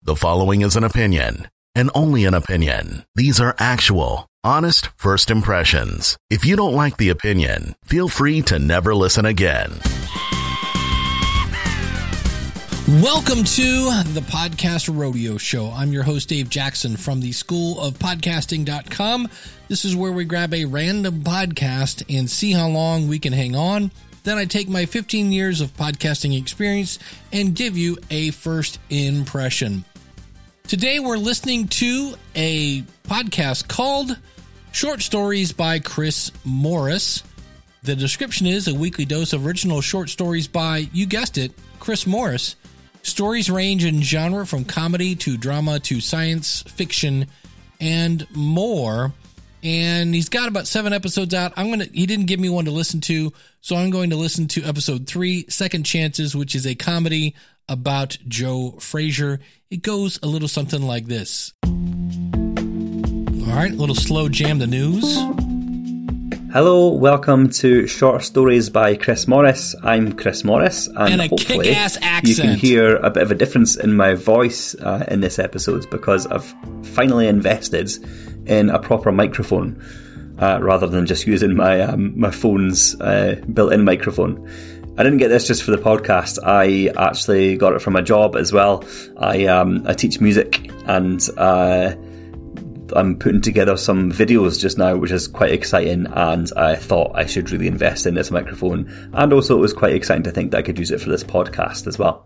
The following is an opinion, and only an opinion. These are actual, honest first impressions. If you don't like the opinion, feel free to never listen again. Welcome to the Podcast Rodeo Show. I'm your host, Dave Jackson from the School of Podcasting.com. This is where we grab a random podcast and see how long we can hang on. Then I take my 15 years of podcasting experience and give you a first impression. Today we're listening to a podcast called Short Stories by Chris Morris. The description is a weekly dose of original short stories by, you guessed it, Chris Morris. Stories range in genre from comedy to drama to science fiction and more. And he's got about 7 episodes out. He didn't give me one to listen to, so I'm going to listen to episode 3, Second Chances, which is a comedy about Joe Frazier. It goes a little something like this. All right, a little slow jam the news. Hello, welcome to Short Stories by Chris Morris. I'm Chris Morris, and a kick-ass accent. You can hear a bit of a difference in my voice in this episode because I've finally invested in a proper microphone rather than just using my phone's built-in microphone. I didn't get this just for the podcast. I actually got it from a job as well. I teach music, and I'm putting together some videos just now, which is quite exciting, and I thought I should really invest in this microphone. And also it was quite exciting to think that I could use it for this podcast as well.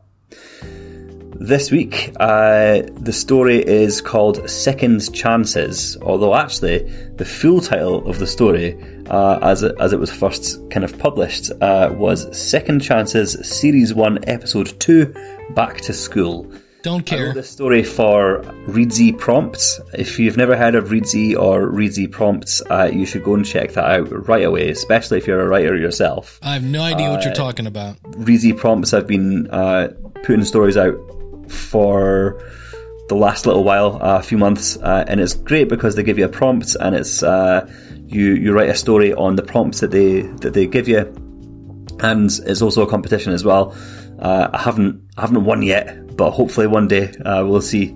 This week, the story is called Second Chances, although actually the full title of the story, as it was first kind of published, was Second Chances Series 1 Episode 2, Back to School. Don't care. I wrote this story for Readsy Prompts. If you've never heard of Readsy or Readsy Prompts, you should go and check that out right away, especially if you're a writer yourself. I have no idea what you're talking about. Readsy Prompts have been putting stories out for the last little while, a few months, and it's great because they give you a prompt, and it's you write a story on the prompts that they give you, and it's also a competition as well. I haven't won yet, but hopefully one day we'll see.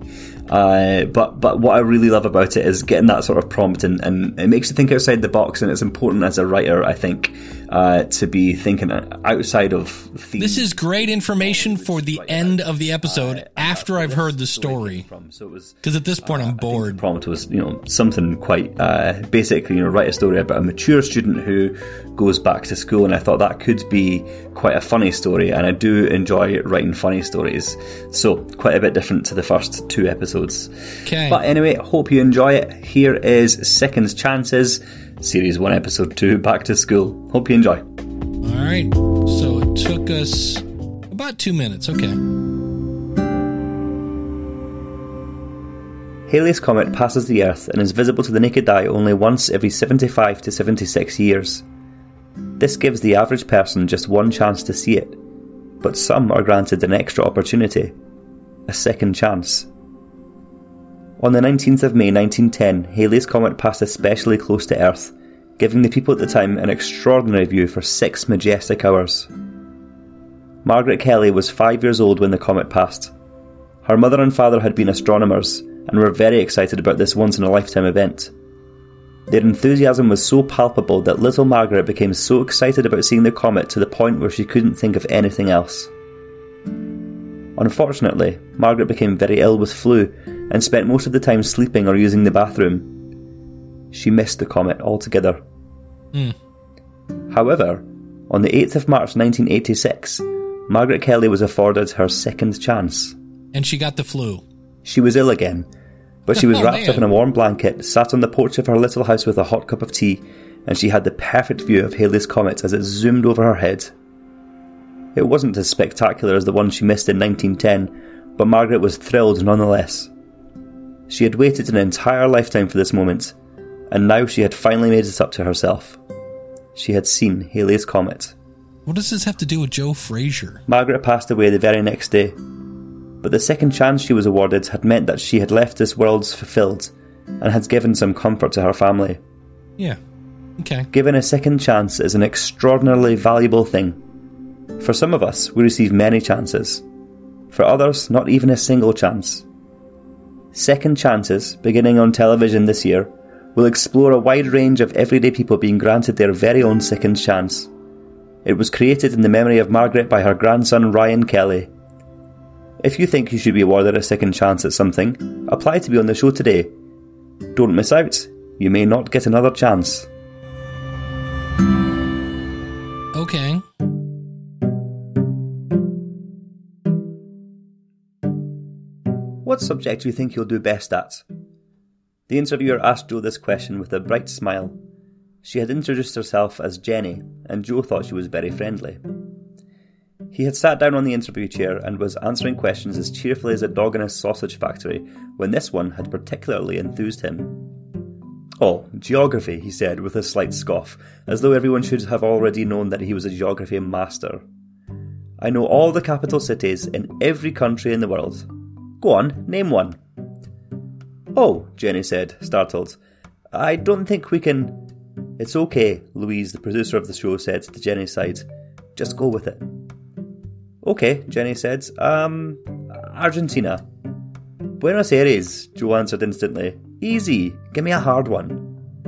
But what I really love about it is getting that sort of prompt, and it makes you think outside the box, and it's important as a writer, I think, to be thinking outside of themes. This is great information for the end of the episode after I've heard the story. Because at this point I'm bored. The prompt was, something quite basic, write a story about a mature student who goes back to school, and I thought that could be quite a funny story, and I do enjoy writing funny stories. So quite a bit different to the first 2 episodes. Okay. But anyway, hope you enjoy it. Here is Second Chances, Series 1, Episode 2, Back to School. Hope you enjoy. All right. So it took us about 2 minutes. Okay. Halley's Comet passes the Earth and is visible to the naked eye only once every 75 to 76 years. This gives the average person just one chance to see it, but some are granted an extra opportunity, a second chance. On the 19th of May 1910, Halley's Comet passed especially close to Earth, giving the people at the time an extraordinary view for 6 majestic hours. Margaret Kelly was 5 years old when the comet passed. Her mother and father had been astronomers and were very excited about this once-in-a-lifetime event. Their enthusiasm was so palpable that little Margaret became so excited about seeing the comet to the point where she couldn't think of anything else. Unfortunately, Margaret became very ill with flu and spent most of the time sleeping or using the bathroom. She missed the comet altogether. However, on the 8th of March 1986, Margaret Kelly was afforded her second chance. And she got the flu. She was ill again, but she was wrapped up in a warm blanket, sat on the porch of her little house with a hot cup of tea, and she had the perfect view of Halley's Comet as it zoomed over her head. It wasn't as spectacular as the one she missed in 1910, but Margaret was thrilled nonetheless. She had waited an entire lifetime for this moment, and now she had finally made it up to herself. She had seen Halley's Comet. What does this have to do with Joe Frazier? Margaret passed away the very next day, but the second chance she was awarded had meant that she had left this world fulfilled and had given some comfort to her family. Yeah, okay. Given a second chance is an extraordinarily valuable thing. For some of us, we receive many chances. For others, not even a single chance. Second Chances, beginning on television this year, will explore a wide range of everyday people being granted their very own second chance. It was created in the memory of Margaret by her grandson Ryan Kelly. If you think you should be awarded a second chance at something, apply to be on the show today. Don't miss out. You may not get another chance. Okay. What subject do you think you'll do best at? The interviewer asked Jo this question with a bright smile. She had introduced herself as Jenny, and Jo thought she was very friendly. He had sat down on the interview chair and was answering questions as cheerfully as a dog in a sausage factory when this one had particularly enthused him. "Oh, geography," he said with a slight scoff, as though everyone should have already known that he was a geography master. "I know all the capital cities in every country in the world. Go on, name one." "Oh," Jenny said, startled. "I don't think we can—" "It's okay," Louise, the producer of the show, said to Jenny's side. "Just go with it." "Okay," Jenny said. Argentina." "Buenos Aires," Jo answered instantly. "Easy. Give me a hard one."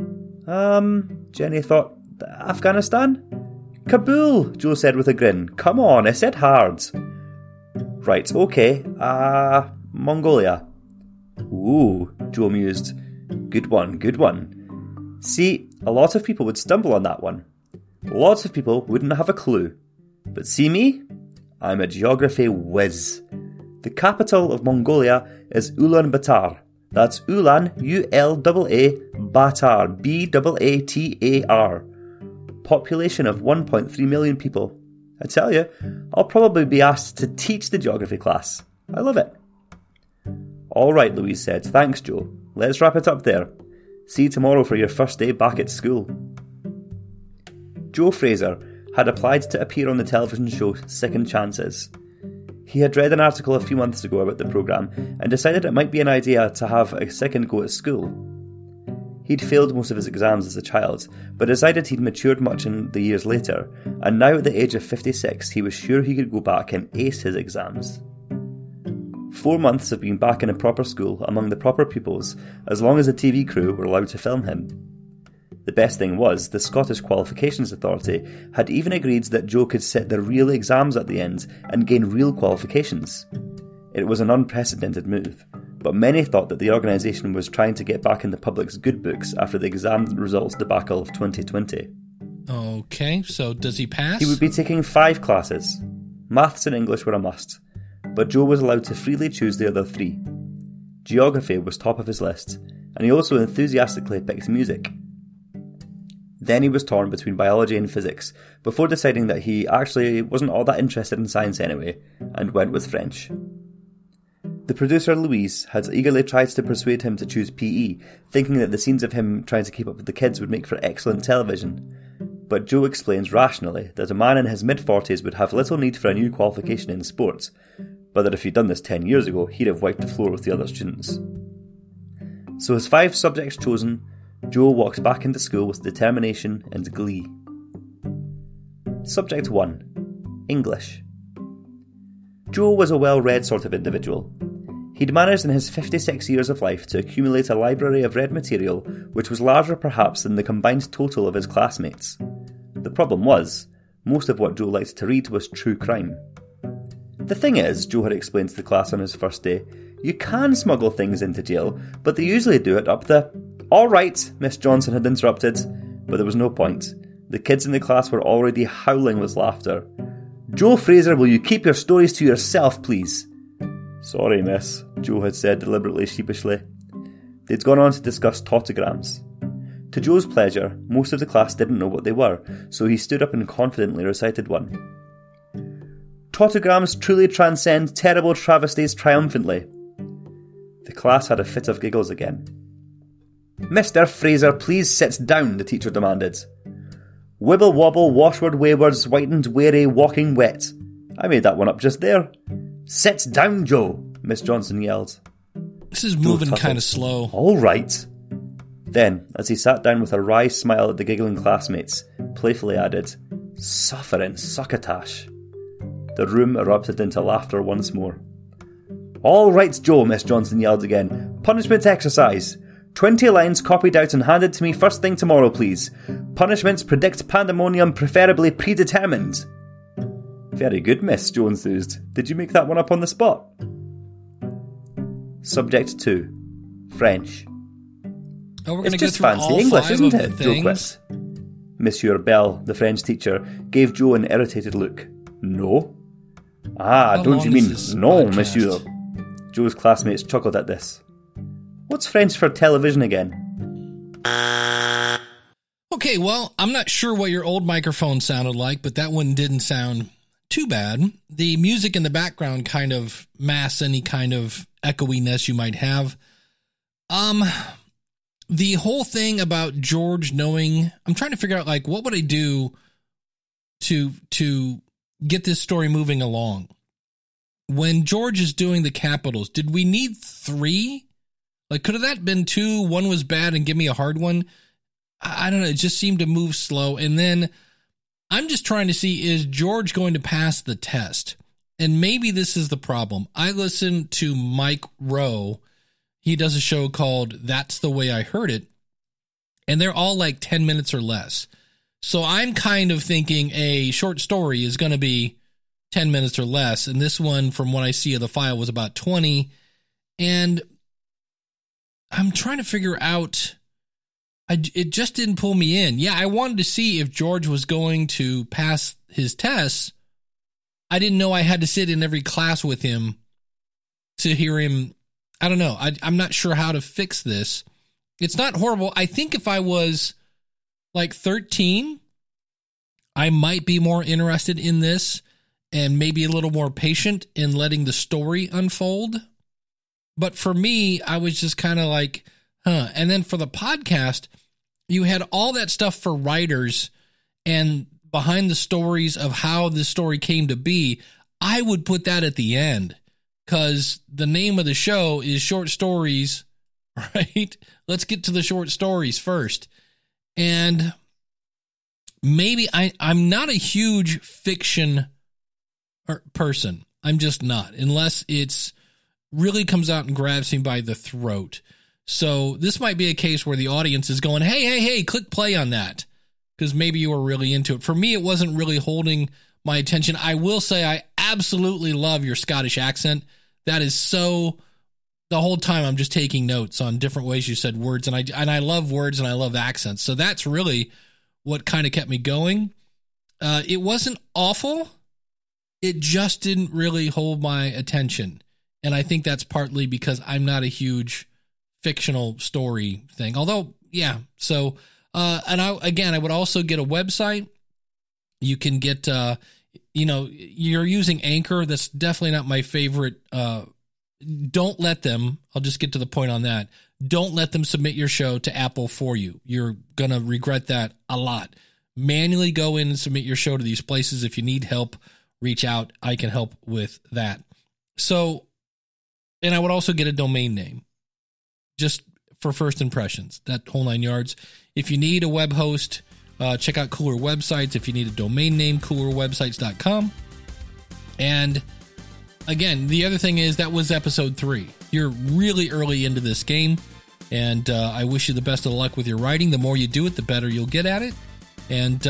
Jenny thought. "Afghanistan?" "Kabul," Jo said with a grin. "Come on, I said hard." "Right, okay. Mongolia." "Ooh," Jo mused. Good one. See, a lot of people would stumble on that one. Lots of people wouldn't have a clue. But see me? I'm a geography whiz. The capital of Mongolia is Ulaanbaatar. That's Ulan, U-L-A-A, Baatar, B-A-A-T-A-R. Population of 1.3 million people. I tell you, I'll probably be asked to teach the geography class. I love it. "All right," Louise said. "Thanks, Jo. Let's wrap it up there. See you tomorrow for your first day back at school." Joe Fraser had applied to appear on the television show Second Chances. He had read an article a few months ago about the programme and decided it might be an idea to have a second go at school. He'd failed most of his exams as a child, but decided he'd matured much in the years later, and now at the age of 56 he was sure he could go back and ace his exams. 4 months of being back in a proper school among the proper pupils, as long as the TV crew were allowed to film him. The best thing was, the Scottish Qualifications Authority had even agreed that Joe could sit the real exams at the end and gain real qualifications. It was an unprecedented move, but many thought that the organisation was trying to get back in the public's good books after the exam results debacle of 2020. Okay, so does he pass? He would be taking 5 classes. Maths and English were a must, but Joe was allowed to freely choose the other 3. Geography was top of his list, and he also enthusiastically picked music. Then he was torn between biology and physics, before deciding that he actually wasn't all that interested in science anyway, and went with French. The producer Louise had eagerly tried to persuade him to choose PE, thinking that the scenes of him trying to keep up with the kids would make for excellent television. But Joe explains rationally that a man in his mid-40s would have little need for a new qualification in sports, but that if he'd done this 10 years ago, he'd have wiped the floor with the other students. So his 5 subjects chosen, Joe walked back into school with determination and glee. Subject 1. English. Joe was a well-read sort of individual. He'd managed in his 56 years of life to accumulate a library of read material which was larger perhaps than the combined total of his classmates. The problem was, most of what Joe liked to read was true crime. The thing is, Joe had explained to the class on his first day, you can smuggle things into jail, but they usually do it up the... "All right," Miss Johnson had interrupted, but there was no point. The kids in the class were already howling with laughter. "Joe Fraser, will you keep your stories to yourself, please?" "Sorry, miss," Joe had said deliberately sheepishly. They'd gone on to discuss tautograms. To Joe's pleasure, most of the class didn't know what they were, so he stood up and confidently recited one. "Tautograms truly transcend terrible travesties triumphantly." The class had a fit of giggles again. "Mr. Fraser, please sit down," the teacher demanded. "Wibble wobble, washward waywards, whitened, wary, walking wet." I made that one up just there. "Sit down, Joe," Miss Johnson yelled. This is moving kind of slow. "All right." Then, as he sat down with a wry smile at the giggling classmates, playfully added, "Suffering succotash." The room erupted into laughter once more. "All right, Joe," Miss Johnson yelled again. Punishment exercise. 20 lines copied out and handed to me first thing tomorrow, please. Punishments predict pandemonium, preferably predetermined. Very good, Miss, Joe enthused. Did you make that one up on the spot? Subject 2. French. Oh, we're It's going to go just through fancy all English, five isn't of it? the Joe things. quipped. Monsieur Bell, the French teacher, gave Joe an irritated look. No? Ah, How don't long you mean is this no, podcast? monsieur? Joe's classmates chuckled at this. What's French for television again? Okay, well, I'm not sure what your old microphone sounded like, but that one didn't sound too bad. The music in the background kind of masks any kind of echoiness you might have. The whole thing about George knowing, I'm trying to figure out, like, what would I do to get this story moving along? When George is doing the capitals, did we need 3? Like, could have that been 2? One was bad and give me a hard one. I don't know. It just seemed to move slow. And then I'm just trying to see, is George going to pass the test? And maybe this is the problem. I listened to Mike Rowe. He does a show called That's the Way I Heard It. And they're all like 10 minutes or less. So I'm kind of thinking a short story is going to be 10 minutes or less. And this one, from what I see of the file, was about 20. And I'm trying to figure out, it just didn't pull me in. Yeah, I wanted to see if George was going to pass his tests. I didn't know I had to sit in every class with him to hear him. I don't know. I'm not sure how to fix this. It's not horrible. I think if I was like 13, I might be more interested in this and maybe a little more patient in letting the story unfold. But for me, I was just kind of like, huh. And then for the podcast, you had all that stuff for writers and behind the stories of how this story came to be. I would put that at the end because the name of the show is Short Stories, right? Let's get to the short stories first. And maybe I'm not a huge fiction person. I'm just not, unless it's really comes out and grabs me by the throat. So this might be a case where the audience is going, hey, click play on that, because maybe you were really into it. For me, it wasn't really holding my attention. I will say I absolutely love your Scottish accent. That is so, the whole time I'm just taking notes on different ways you said words, and I love words and I love accents. So that's really what kind of kept me going. It wasn't awful. It just didn't really hold my attention. And I think that's partly because I'm not a huge fictional story thing. Although, yeah. So, and I would also get a website. You can get, you're using Anchor. That's definitely not my favorite. Don't let them, I'll just get to the point on that. Don't let them submit your show to Apple for you. You're going to regret that a lot. Manually go in and submit your show to these places. If you need help, reach out. I can help with that. So, and I would also get a domain name just for first impressions, that whole 9 yards. If you need a web host, check out Cooler Websites. If you need a domain name, coolerwebsites.com. And again, the other thing is that was episode 3. You're really early into this game, and I wish you the best of luck with your writing. The more you do it, the better you'll get at it. And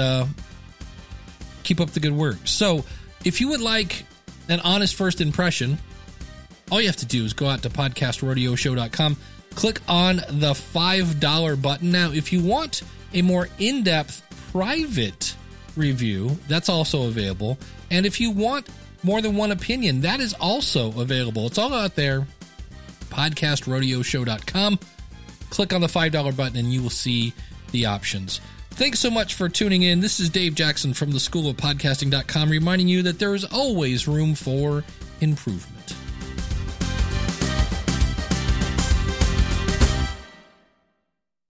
keep up the good work. So if you would like an honest first impression, all you have to do is go out to podcastrodioshow.com, click on the $5 button. Now, if you want a more in-depth private review, that's also available. And if you want more than one opinion, that is also available. It's all out there, podcastrodioshow.com. Click on the $5 button and you will see the options. Thanks so much for tuning in. This is Dave Jackson from the School of Podcasting.com, reminding you that there is always room for improvement.